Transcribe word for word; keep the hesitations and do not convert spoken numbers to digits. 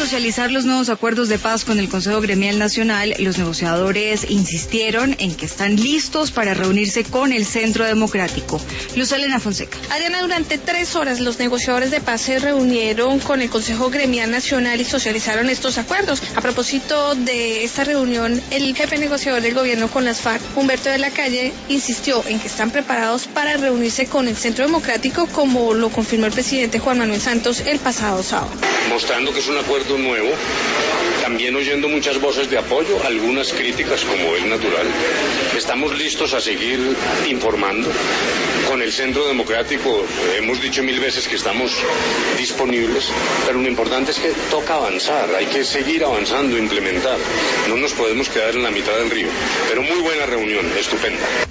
socializar los nuevos acuerdos de paz con el Consejo Gremial Nacional, los negociadores insistieron en que están listos para reunirse con el Centro Democrático. Luz Elena Fonseca. Adriana, durante tres horas los negociadores de paz se reunieron con el Consejo Gremial Nacional y socializaron estos acuerdos. A propósito de esta reunión, el jefe negociador del gobierno con las FARC, Humberto de la Calle, insistió en que están preparados para reunirse con el Centro Democrático, como lo confirmó el presidente Juan Manuel Santos el pasado sábado. Mostrando que es un acuerdo nuevo, también oyendo muchas voces de apoyo, algunas críticas como es natural. Estamos listos a seguir informando. Con el Centro Democrático hemos dicho mil veces que estamos disponibles, pero lo importante es que toca avanzar, hay que seguir avanzando, implementar. No nos podemos quedar en la mitad del río, pero muy buena reunión, estupenda.